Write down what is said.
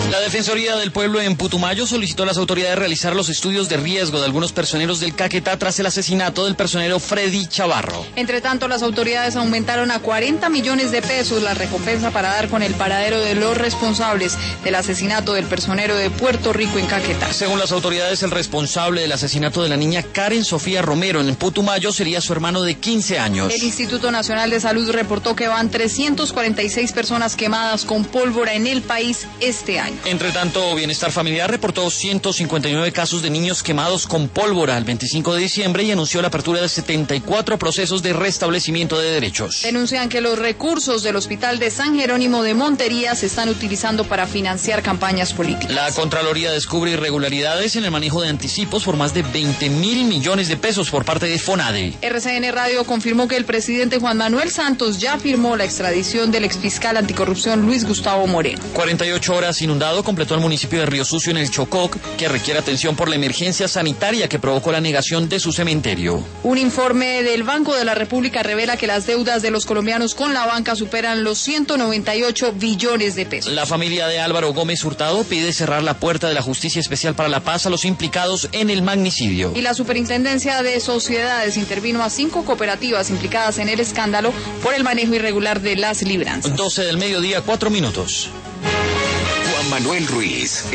La Defensoría del Pueblo en Putumayo solicitó a las autoridades realizar los estudios de riesgo de algunos personeros del Caquetá tras el asesinato del personero Freddy Chavarro. Entre tanto, las autoridades aumentaron a 40 millones de pesos la recompensa para dar con el paradero de los responsables del asesinato del personero de Puerto Rico en Caquetá. Según las autoridades, el responsable del asesinato de la niña Karen Sofía Romero en Putumayo sería su hermano de 15 años. El Instituto Nacional de Salud reportó que van 346 personas quemadas con pólvora en el país este año. Entre tanto, Bienestar Familiar reportó 159 casos de niños quemados con pólvora el 25 de diciembre y anunció la apertura de 74 procesos de restablecimiento de derechos. Denuncian que los recursos del Hospital de San Jerónimo de Montería se están utilizando para financiar campañas políticas. La Contraloría descubre irregularidades en el manejo de anticipos por más de 20.000 millones de pesos por parte de FONADE. RCN Radio confirmó que el presidente Juan Manuel Santos ya firmó la extradición del exfiscal anticorrupción Luis Gustavo Moreno. 48 horas inundado completó el municipio de Río Sucio en el Chocó, que requiere atención por la emergencia sanitaria que provocó la negación de su cementerio. Un informe del Banco de la República revela que las deudas de los colombianos con la banca superan los 198 billones de pesos. La familia de Álvaro Gómez Hurtado pide cerrar la puerta de la Justicia Especial para la Paz a los implicados en el magnicidio. Y la Superintendencia de Sociedades intervino a 5 cooperativas implicadas en el escándalo por el manejo irregular de las libranzas. 12 del mediodía, 4 minutos. Juan Manuel Ruiz.